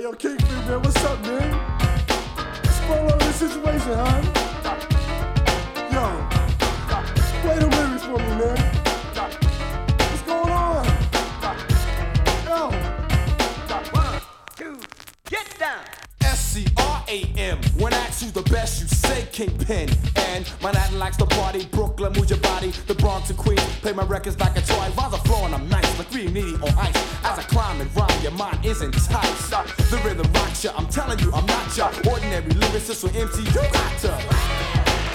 yo, Kingpin, man, what's up, man? What's going on in this situation, huh? Yo, play the lyrics for me, man. What's going on? Yo. 1, 2, get down. SCRAM. When asked who's the best, you say Kingpin. And Manhattan likes to party. Brooklyn, move your body. The Bronx and Queens play my records like a toy. Rhymes are flowing, I'm nice, like 3 needy on ice. As I climb and rhyme, your mind is enticed. The rhythm rocks ya. I'm telling you, I'm not ya ordinary lyricist, so MC, you got to.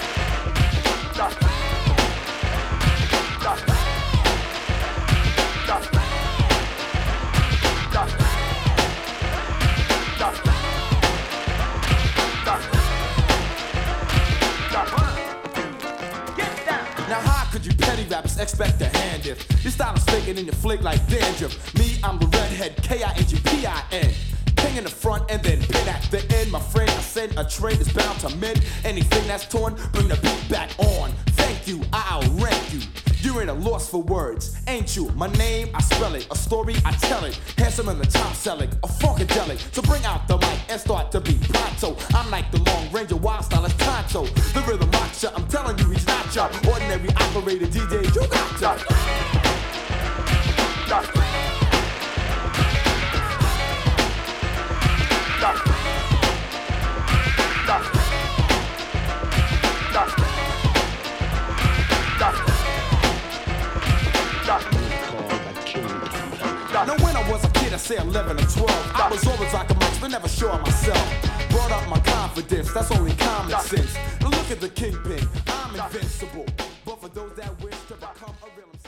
Now how could you petty rappers expect a hand if your style is faking and you flake like dandruff? Me, I'm the redhead, K-I-N-G-P-I-N. King in the front and then pin at the end. My friend, I said a trade is bound to mend. Anything that's torn, bring the beat back on. Thank you, I'll rank you. You're in a loss for words, ain't you? My name, I spell it. A story, I tell it. Handsome in the top selling, a funkadelic. So bring out the mic and start to be pronto. I'm like the Long Ranger, wild stylist Tonto. The rhythm rocks ya, I'm telling you he's not ya ordinary operator DJ, you got ya. Now when I was a kid, I say 11 or 12, I was always like a mouse, but never sure of myself. Brought up my confidence, that's only common sense. Now look at the Kingpin, I'm invincible. But for those that wish to become a real